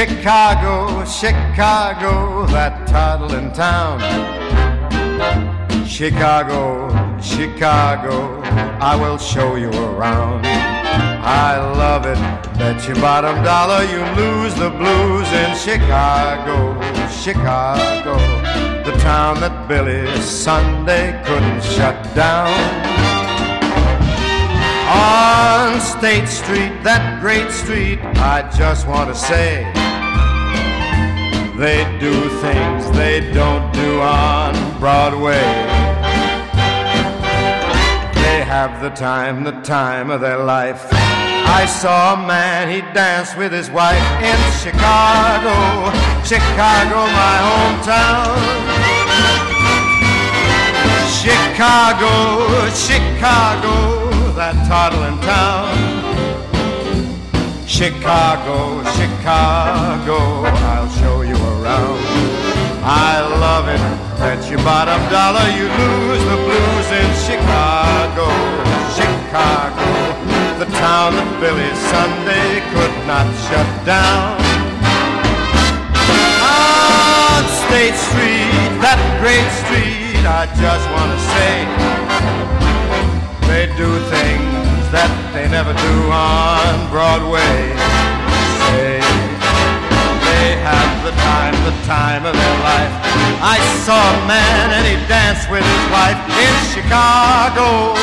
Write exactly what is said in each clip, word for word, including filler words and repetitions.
Chicago, Chicago, that toddling town. Chicago, Chicago, I will show you around. I love it, bet your bottom dollar you lose the blues in Chicago, Chicago, the town that Billy Sunday couldn't shut down. On State Street, that great street, I just want to say, they do things they don't do on Broadway. They have the time, the time of their life. I saw a man, he danced with his wife in Chicago, Chicago, my hometown. Chicago, Chicago, that toddling town. Chicago, Chicago, I'll show you around. I love it, bet your bottom dollar you lose the blues in Chicago, Chicago, the town that Billy Sunday could not shut down. On State Street, that great street, I just want to say, they do things that they never do on Broadway. Say, they have the time, the time of their life. I saw a man and he danced with his wife in Chicago,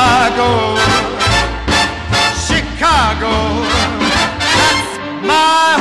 Chicago, Chicago, that's my